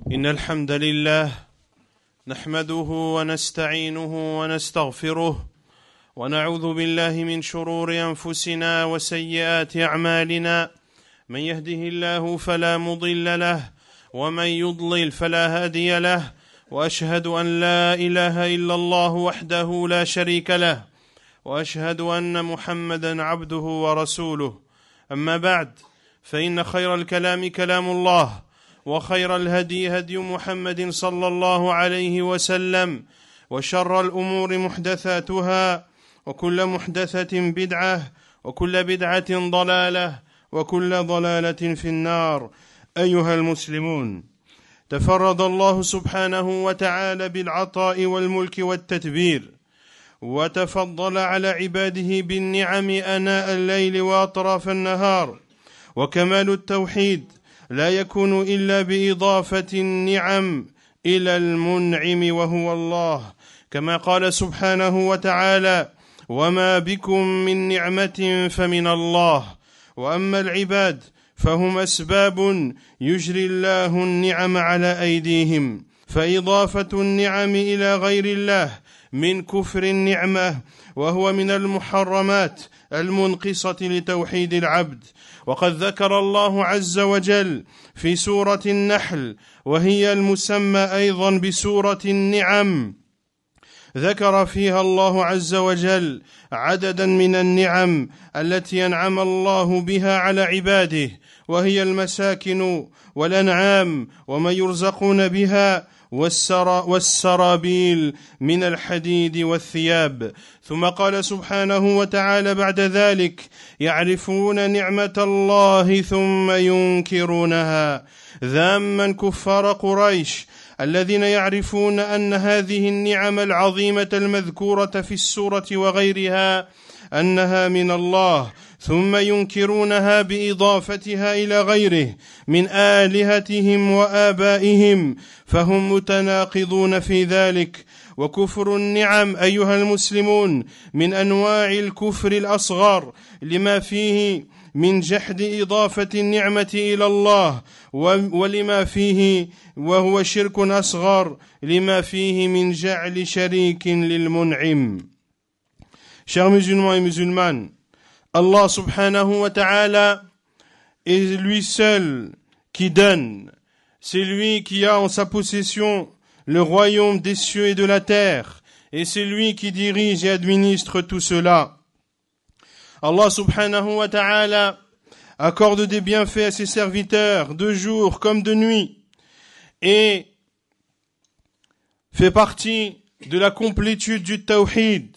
إن الحمد لله نحمده ونستعينه ونستغفره ونعوذ بالله من شرور أنفسنا وسيئات أعمالنا من يهده الله فلا مضل له ومن يضلل فلا هادي له وأشهد أن لا إله إلا الله وحده لا شريك له وأشهد أن محمدا عبده ورسوله أما بعد فإن خير الكلام كلام الله وخير الهدي هدي محمد صلى الله عليه وسلم وشر الأمور محدثاتها وكل محدثة بدعة وكل بدعة ضلالة وكل ضلالة في النار. أيها المسلمون، تفرد الله سبحانه وتعالى بالعطاء والملك والتدبير، وتفضل على عباده بالنعم آناء الليل وأطراف النهار، وكمال التوحيد لا يكون إلا بإضافة النعم إلى المنعم وهو الله، كما قال سبحانه وتعالى: وما بكم من نعمة فمن الله، وأما العباد فهم أسباب يجري الله النعم على أيديهم، فإضافة النعم إلى غير الله من كفر النعمة، وهو من المحرمات المنقصة لتوحيد العبد. وقد ذكر الله عز وجل في سورة النحل، وهي المسمى أيضا بسورة النعم، ذكر فيها الله عز وجل عددا من النعم التي أنعم الله بها على عباده، وهي المساكن والأنعام وما يرزقون بها والسرابيل من الحديد والثياب. ثم قال سبحانه وتعالى بعد ذلك: يعرفون نعمة الله ثم ينكرونها، ذاما كفار قريش الذين يعرفون أن هذه النعم العظيمة المذكورة في السورة وغيرها أنها من الله، ثم ينكرونها بإضافتها إلى غيره من آلهتهم وآبائهم، فهم متناقضون في ذلك. وكفر النعم أيها المسلمون من أنواع الكفر الأصغر، لما فيه من جحد إضافة النعمة إلى الله، ولما فيه وهو شرك أصغر لما فيه من جعل شريك للمنعم. Chers musulmans et musulmanes, Allah subhanahu wa ta'ala est lui seul qui donne. C'est lui qui a en sa possession le royaume des cieux et de la terre, et c'est lui qui dirige et administre tout cela. Allah subhanahu wa ta'ala accorde des bienfaits à ses serviteurs de jour comme de nuit, et fait partie de la complétude du tawhid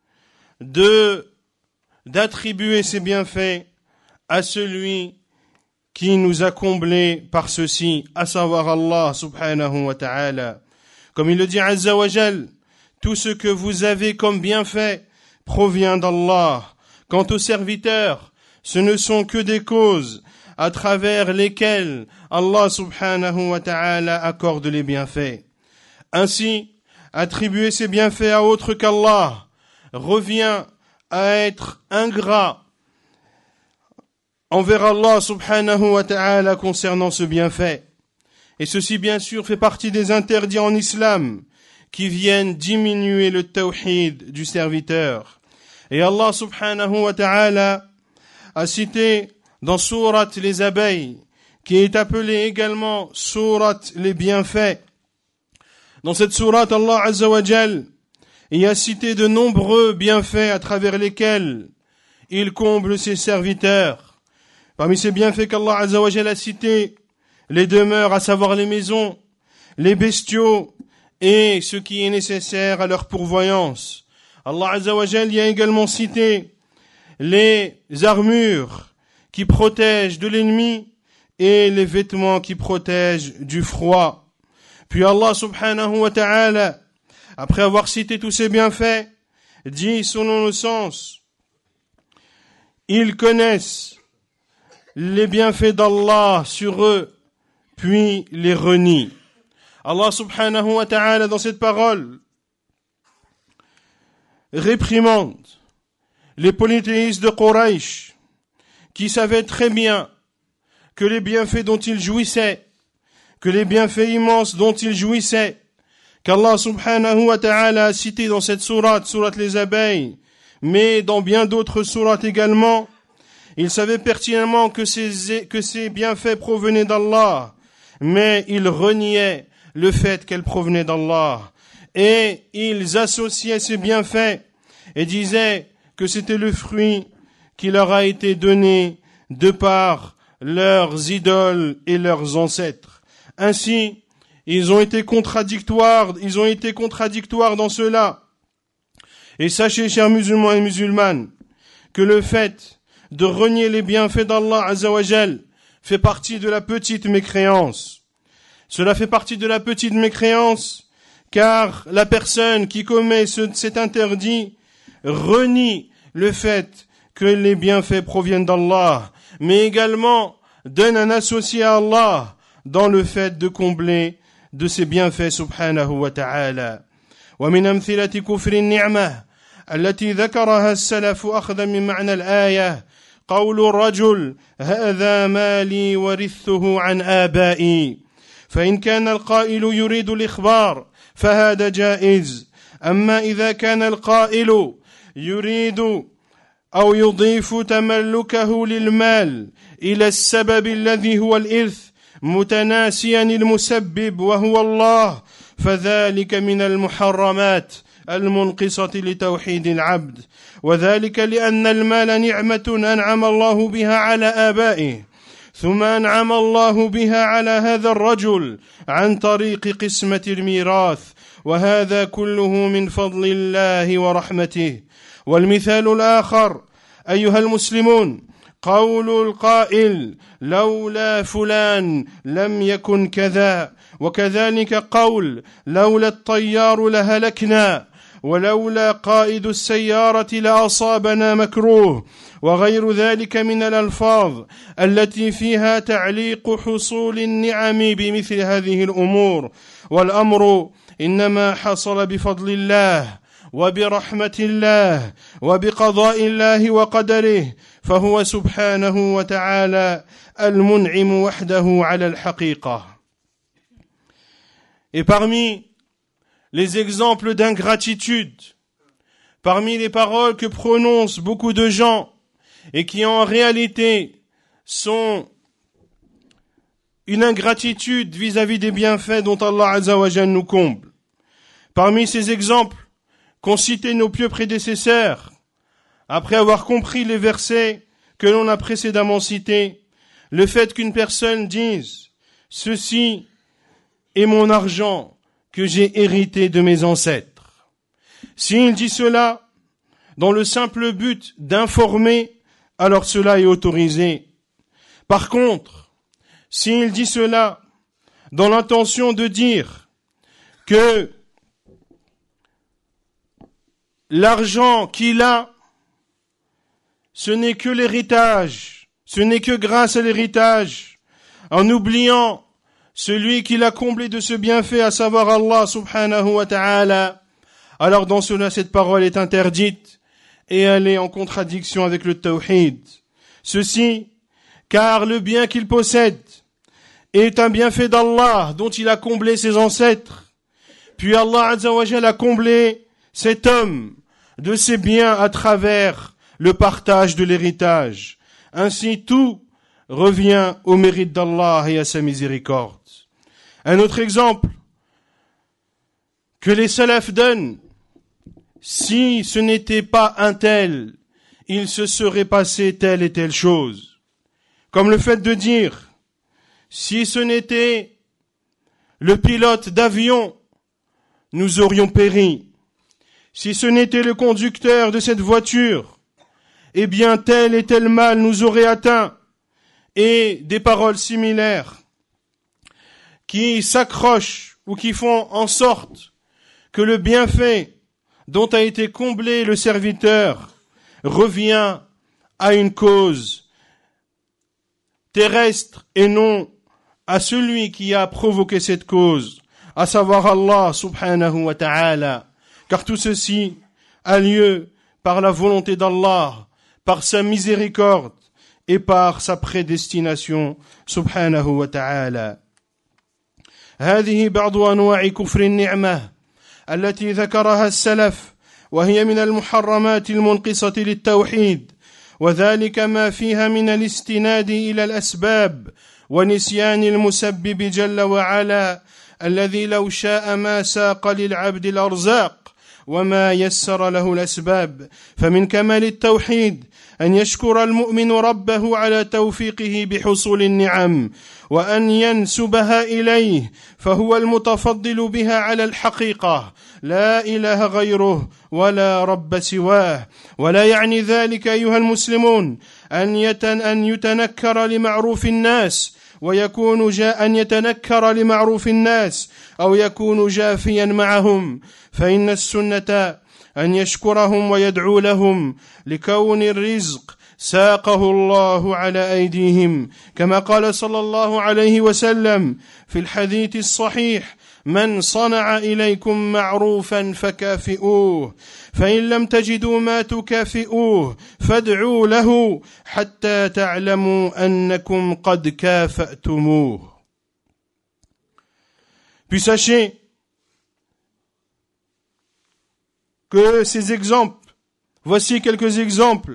d'attribuer ses bienfaits à celui qui nous a comblés par ceci, à savoir Allah subhanahu wa ta'ala. Comme il le dit Azza wa Jal, tout ce que vous avez comme bienfait provient d'Allah. Quant aux serviteurs, ce ne sont que des causes à travers lesquelles Allah subhanahu wa ta'ala accorde les bienfaits. Ainsi, attribuer ces bienfaits à autre qu'Allah revient à être ingrat envers Allah subhanahu wa ta'ala concernant ce bienfait. Et ceci bien sûr fait partie des interdits en islam qui viennent diminuer le tawhid du serviteur. Et Allah subhanahu wa ta'ala a cité dans sourate les abeilles, qui est appelée également sourate les bienfaits. Dans cette sourate, Allah azza wa jal y a cité de nombreux bienfaits à travers lesquels il comble ses serviteurs. Parmi ces bienfaits qu'Allah azza wa jal a cités, les demeures, à savoir les maisons, les bestiaux et ce qui est nécessaire à leur pourvoyance. Allah azza wa jal y a également cité les armures qui protègent de l'ennemi et les vêtements qui protègent du froid. Puis Allah subhanahu wa ta'ala, après avoir cité tous ces bienfaits, dit selon le sens: ils connaissent les bienfaits d'Allah sur eux, puis les renient. Allah subhanahu wa ta'ala, dans cette parole, réprimande les polythéistes de Quraysh, qui savaient très bien que les bienfaits dont ils jouissaient, que les bienfaits immenses dont il jouissait, qu'Allah subhanahu wa ta'ala a cité dans cette sourate les abeilles, mais dans bien d'autres sourates également, il savait pertinemment que ces bienfaits provenaient d'Allah, mais ils reniaient le fait qu'elles provenaient d'Allah. Et ils associaient ces bienfaits et disaient que c'était le fruit qui leur a été donné de par leurs idoles et leurs ancêtres. Ainsi, ils ont été contradictoires dans cela. Et sachez, chers musulmans et musulmanes, que le fait de renier les bienfaits d'Allah Azzawajal fait partie de la petite mécréance. Cela fait partie de la petite mécréance, car la personne qui commet cet interdit renie le fait que les bienfaits proviennent d'Allah, mais également donne un associé à Allah dans le fait de combler de ses bienfaits subhanahu wa ta'ala. ومن أمثلة كفر النعمة التي ذكرها السلف أخذا من معنى الآية قول الرجل هذا مالي ورثته عن آبائي فإن كان القائل يريد الإخبار فهذا جائز أما إذا كان القائل يريد أو يضيف تملكه للمال إلى السبب الذي هو الإرث متناسيا المسبب وهو الله فذلك من المحرمات المنقصة لتوحيد العبد وذلك لأن المال نعمة أنعم الله بها على آبائه ثم أنعم الله بها على هذا الرجل عن طريق قسمة الميراث وهذا كله من فضل الله ورحمته. والمثال الآخر أيها المسلمون قول القائل لولا فلان لم يكن كذا وكذلك قول لولا الطيار لهلكنا ولولا قائد السيارة لأصابنا مكروه وغير ذلك من الألفاظ التي فيها تعليق حصول النعم بمثل هذه الأمور والأمر إنما حصل بفضل الله وبرحمة الله وبقضاء الله وقدره فهو سبحانه وتعالى المنعم وحده على الحقيقة. Et parmi les exemples d'ingratitude, parmi les paroles que prononcent beaucoup de gens et qui en réalité sont une ingratitude vis-à-vis des bienfaits dont Allah Azza wa Jalla nous comble. Parmi ces exemples qu'ont cités nos pieux prédécesseurs, après avoir compris les versets que l'on a précédemment cités, le fait qu'une personne dise « Ceci est mon argent que j'ai hérité de mes ancêtres ». S'il dit cela dans le simple but d'informer, alors cela est autorisé. Par contre, s'il dit cela dans l'intention de dire que l'argent qu'il a, ce n'est que l'héritage, ce n'est que grâce à l'héritage, en oubliant celui qui l'a comblé de ce bienfait, à savoir Allah subhanahu wa ta'ala, alors dans cela, cette parole est interdite et elle est en contradiction avec le tawhid. Ceci, car le bien qu'il possède est un bienfait d'Allah dont il a comblé ses ancêtres. Puis Allah Azza wa Jalla a comblé cet homme de ses biens à travers le partage de l'héritage. Ainsi, tout revient au mérite d'Allah et à sa miséricorde. Un autre exemple que les salafs donnent, si ce n'était pas un tel, il se serait passé telle et telle chose. Comme le fait de dire, si ce n'était le pilote d'avion, nous aurions péri. Si ce n'était le conducteur de cette voiture, eh bien tel et tel mal nous aurait atteint. Et des paroles similaires qui s'accrochent ou qui font en sorte que le bienfait dont a été comblé le serviteur revient à une cause terrestre et non à celui qui a provoqué cette cause, à savoir Allah subhanahu wa ta'ala. Car tout ceci a lieu par la volonté d'Allah, par sa miséricorde et par sa prédestination subhanahu wa ta'ala. هذه بعض أنواع كفر النعمة التي ذكرها السلف، وهي من المحرمات المنقصة للتوحيد، وذلك ما فيها من الاستناد إلى الأسباب ونسيان المسبب جل وعلا، الذي لو شاء ما ساق للعبد الأرزاق وما يسر له الأسباب. فمن كمال التوحيد أن يشكر المؤمن ربه على توفيقه بحصول النعم، وأن ينسبها إليه، فهو المتفضل بها على الحقيقة، لا إله غيره ولا رب سواه. ولا يعني ذلك أيها المسلمون أن يتنكر لمعروف الناس ويكون أن يتنكر لمعروف الناس أو يكون جافيا معهم، فإن السنة أن يشكرهم ويدعو لهم لكون الرزق ساقه الله على أيديهم، كما قال صلى الله عليه وسلم في الحديث الصحيح: من صنع إليكم معروفا فكافئوه، فإن لم تجدوا ما تكافئوه فادعوا له حتى تعلموا أنكم قد كافأتموه. Puis sachez que ces exemples, voici quelques exemples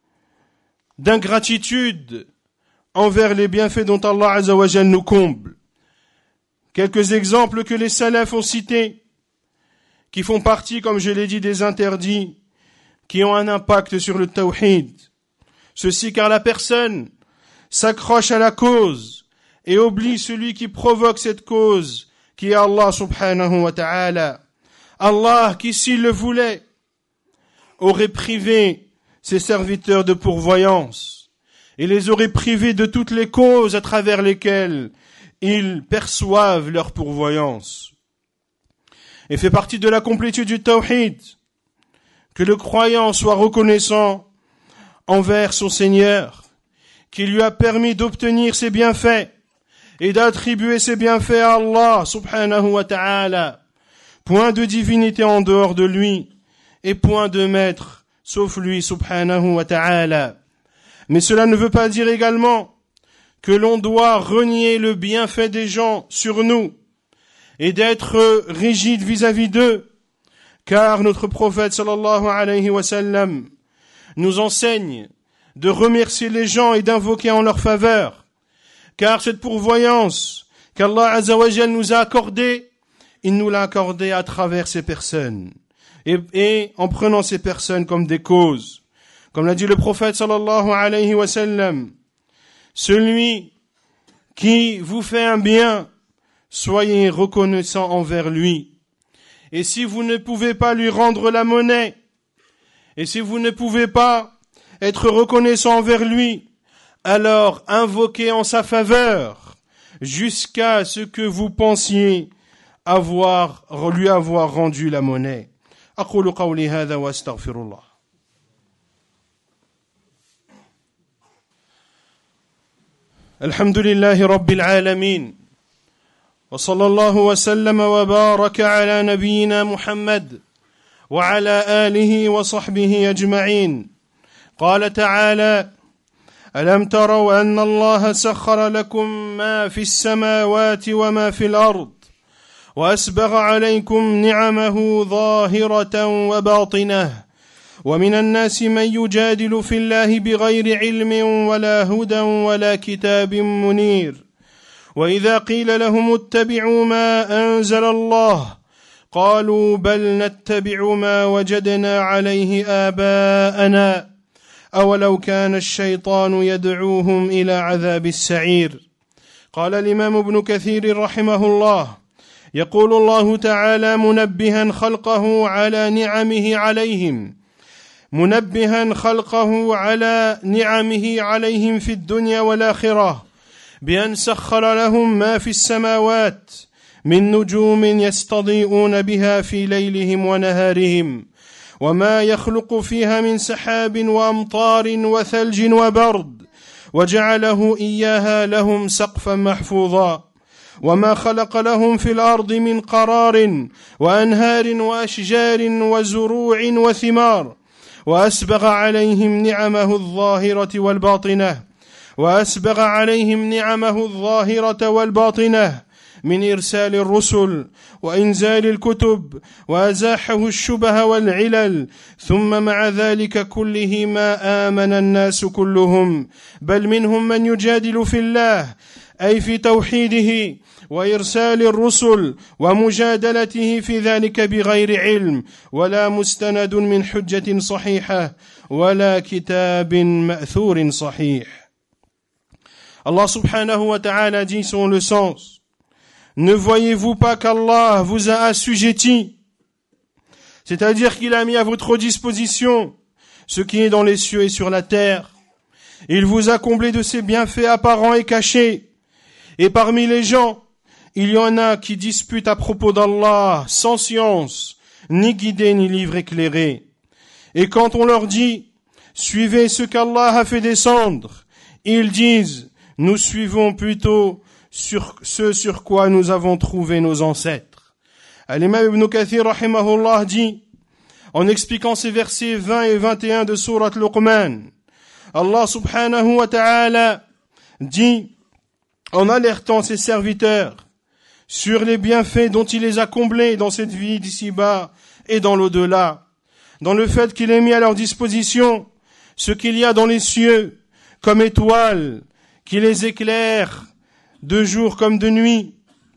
d'ingratitude envers les bienfaits dont Allah Azza wa Jal nous comble. Quelques exemples que les salafs ont cités, qui font partie, comme je l'ai dit, des interdits, qui ont un impact sur le tawhid. Ceci car la personne s'accroche à la cause et oublie celui qui provoque cette cause, qui est Allah subhanahu wa ta'ala. Allah qui, s'il le voulait, aurait privé ses serviteurs de pourvoyance et les aurait privés de toutes les causes à travers lesquelles ils perçoivent leur pourvoyance. Et fait partie de la complétude du tawhid que le croyant soit reconnaissant envers son Seigneur, qui lui a permis d'obtenir ses bienfaits et d'attribuer ses bienfaits à Allah subhanahu wa ta'ala. Point de divinité en dehors de lui et point de maître sauf lui subhanahu wa ta'ala. Mais cela ne veut pas dire également que l'on doit renier le bienfait des gens sur nous et d'être rigide vis-à-vis d'eux, car notre prophète sallallahu alayhi wa sallam nous enseigne de remercier les gens et d'invoquer en leur faveur, car cette pourvoyance qu'Allah Azza wa Jal nous a accordée, il nous l'a accordée à travers ces personnes et en prenant ces personnes comme des causes. Comme l'a dit le prophète sallallahu alayhi wa sallam, celui qui vous fait un bien, soyez reconnaissant envers lui. Et si vous ne pouvez pas lui rendre la monnaie, et si vous ne pouvez pas être reconnaissant envers lui, alors invoquez en sa faveur jusqu'à ce que vous pensiez lui avoir rendu la monnaie. أقول قولي هذا وأستغفر الله. الحمد لله رب العالمين، وصلى الله وسلم وبارك على نبينا محمد وعلى آله وصحبه أجمعين. قال تعالى: ألم تروا أن الله سخر لكم ما في السماوات وما في الأرض وأسبغ عليكم نعمه ظاهرة وباطنة ومن الناس من يجادل في الله بغير علم ولا هدى ولا كتاب منير وإذا قيل لهم اتبعوا ما أنزل الله قالوا بل نتبع ما وجدنا عليه آباءنا أولو كان الشيطان يدعوهم إلى عذاب السعير. قال الإمام ابن كثير رحمه الله: يقول الله تعالى منبها خلقه على نعمه عليهم في الدنيا والآخرة بأن سخر لهم ما في السماوات من نجوم يستضيئون بها في ليلهم ونهارهم وما يخلق فيها من سحاب وأمطار وثلج وبرد وجعله إياها لهم سقفا محفوظا وما خلق لهم في الأرض من قرار وأنهار وأشجار وزروع وثمار وأسبغ عليهم نعمه الظاهرة والباطنة من إرسال الرسل وإنزال الكتب وأزاحه الشبه والعلل ثم مع ذلك كله ما آمن الناس كلهم بل منهم من يجادل في الله أي في توحيده وإرسال الرسل ومجادلته في ذلك بغير علم ولا مستند من حجة صحيحة ولا كتاب مأثور صحيح. Allah subhanahu wa ta'ala dit selon le sens: ne voyez-vous pas qu'Allah vous a assujetti, c'est-à-dire qu'il a mis à votre disposition ce qui est dans les cieux et sur la terre. Il vous a comblé de ses bienfaits apparents et cachés. Et parmi les gens, il y en a qui disputent à propos d'Allah sans science, ni guidés ni livre éclairé. Et quand on leur dit « Suivez ce qu'Allah a fait descendre », ils disent « Nous suivons plutôt sur ce sur quoi nous avons trouvé nos ancêtres ». Al-Imam Ibn Kathir rahimahullah dit, en expliquant ces versets 20 et 21 de Sourate Luqman, Allah subhanahu wa ta'ala dit, en alertant ses serviteurs sur les bienfaits dont il les a comblés dans cette vie d'ici-bas et dans l'au-delà, dans le fait qu'il ait mis à leur disposition ce qu'il y a dans les cieux comme étoiles qui les éclairent de jour comme de nuit,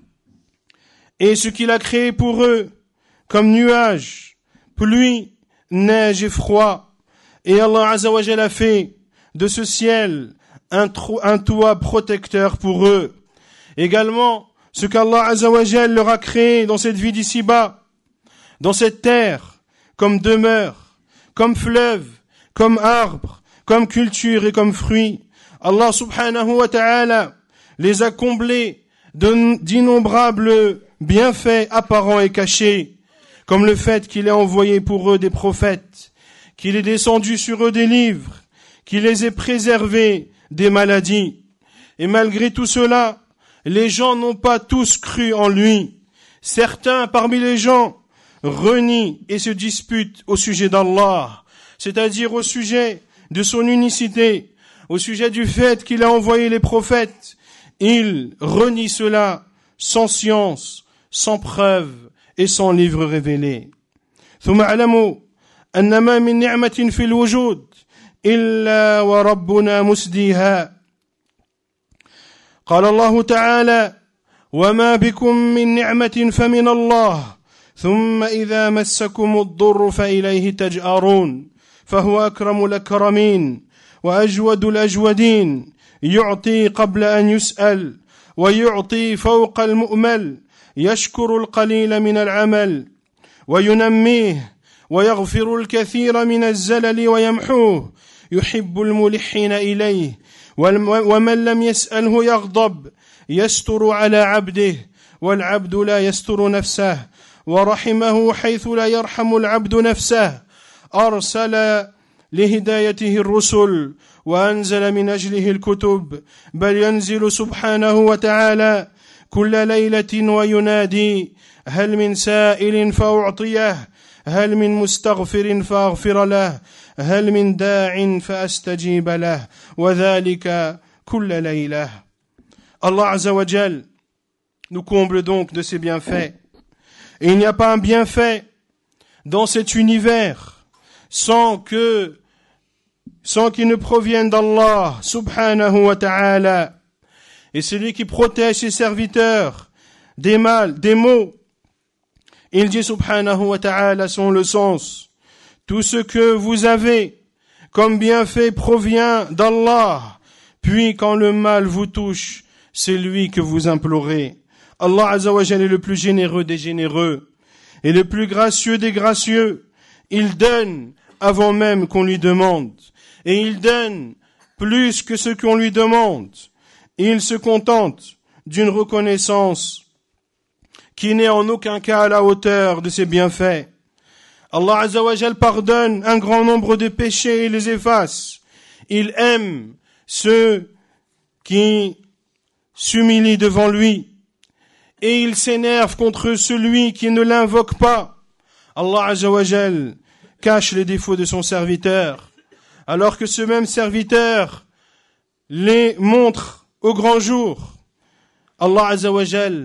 et ce qu'il a créé pour eux comme nuages, pluie, neige et froid. Et Allah Azza wa Jalla a fait de ce ciel un toit protecteur pour eux. Également, ce qu'Allah Azza wa Jalla leur a créé dans cette vie d'ici-bas, dans cette terre, comme demeure, comme fleuve, comme arbre, comme culture et comme fruit. Allah subhanahu wa ta'ala les a comblés d'innombrables bienfaits apparents et cachés, comme le fait qu'il ait envoyé pour eux des prophètes, qu'il ait descendu sur eux des livres, qu'il les ait préservés des maladies. Et malgré tout cela, les gens n'ont pas tous cru en lui. Certains parmi les gens renient et se disputent au sujet d'Allah, c'est-à-dire au sujet de son unicité, au sujet du fait qu'il a envoyé les prophètes. Ils renient cela sans science, sans preuve et sans livre révélé. ثم اعلموا أن ما من نعمة في الوجود إلا وربنا مسديها. قال الله تعالى: وما بكم من نعمة فمن الله ثم إذا مسكم الضر فإليه تجأرون فهو أكرم الأكرمين وأجود الأجودين يعطي قبل أن يسأل ويعطي فوق المؤمل يشكر القليل من العمل وينميه ويغفر الكثير من الزلل ويمحوه يحب الملحين إليه ومن لم يسأله يغضب يستر على عبده والعبد لا يستر نفسه ورحمه حيث لا يرحم العبد نفسه أرسل لهدايته الرسل وأنزل من أجله الكتب بل ينزل سبحانه وتعالى كل ليلة وينادي هل من سائل فأعطيه هل من مستغفر فأغفر له هل من داع فأستجيب له وذلك كل ليلة. Allah Azza wa Jal nous comble donc de ses bienfaits. Et il n'y a pas un bienfait dans cet univers sans qu'il ne provienne d'Allah subhanahu wa ta'ala. Et c'est lui qui protège ses serviteurs des mal, des maux. Il dit subhanahu wa ta'ala selon le sens: tout ce que vous avez comme bienfait provient d'Allah, puis quand le mal vous touche, c'est lui que vous implorez. Allah Azza wa Jalla est le plus généreux des généreux et le plus gracieux des gracieux. Il donne avant même qu'on lui demande, et il donne plus que ce qu'on lui demande. Il se contente d'une reconnaissance qui n'est en aucun cas à la hauteur de ses bienfaits. Allah Azza wa Jal pardonne un grand nombre de péchés et les efface. Il aime ceux qui s'humilient devant lui, et il s'énerve contre celui qui ne l'invoque pas. Allah Azza wa Jal cache les défauts de son serviteur, alors que ce même serviteur les montre au grand jour. Allah Azza wa Jal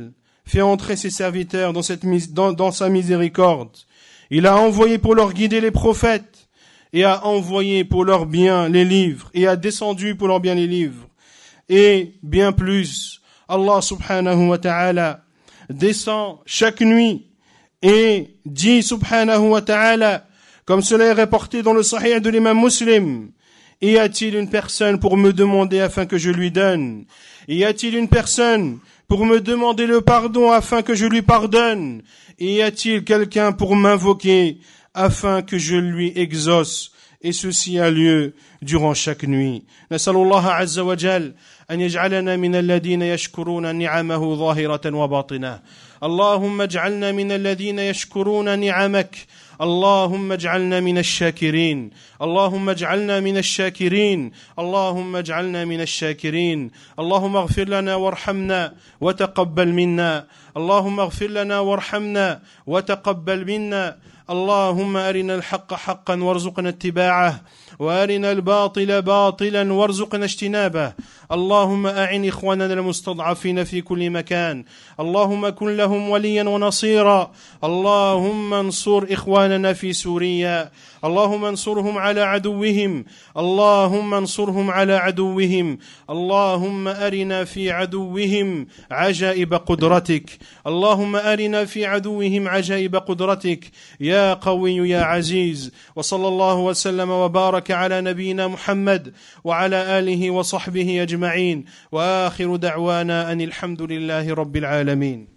fait entrer ses serviteurs dans sa miséricorde. Il a envoyé pour leur guider les prophètes, et a envoyé pour leur bien les livres, et a descendu pour leur bien les livres. Et bien plus, Allah subhanahu wa ta'ala descend chaque nuit et dit subhanahu wa ta'ala, comme cela est rapporté dans le Sahih de l'imam Muslim, y a-t-il une personne pour me demander afin que je lui donne? Y a-t-il une personne pour me demander le pardon afin que je lui pardonne? Y a-t-il quelqu'un pour m'invoquer afin que je lui exauce? Et ceci a lieu durant chaque nuit. Nasallallahu azza wa jal an yaj'alana min alladhina yashkuruna ni'amahu zahiratan wa batinah. Allahumma ij'alna min alladhina yashkuruna ni'amak. اللهم اجعلنا من الشاكرين اللهم اجعلنا من الشاكرين اللهم اجعلنا من الشاكرين اللهم اغفر لنا وارحمنا وتقبل منا اللهم اغفر لنا وارحمنا وتقبل منا اللهم أرنا الحق حقا وارزقنا اتباعه وأرنا الباطل باطلا وارزقنا اجتنابه اللهم أعن إخواننا المستضعفين في كل مكان اللهم كن لهم وليا ونصيرا اللهم انصر إخواننا في سوريا اللهم انصرهم على عدوهم اللهم انصرهم على عدوهم اللهم أرنا في عدوهم عجائب قدرتك اللهم أرنا في عدوهم عجائب قدرتك يا قوي يا عزيز وصلى الله وسلم وبارك على نبينا محمد وعلى آله وصحبه أجمعين وآخر دعوانا أن الحمد لله رب العالمين.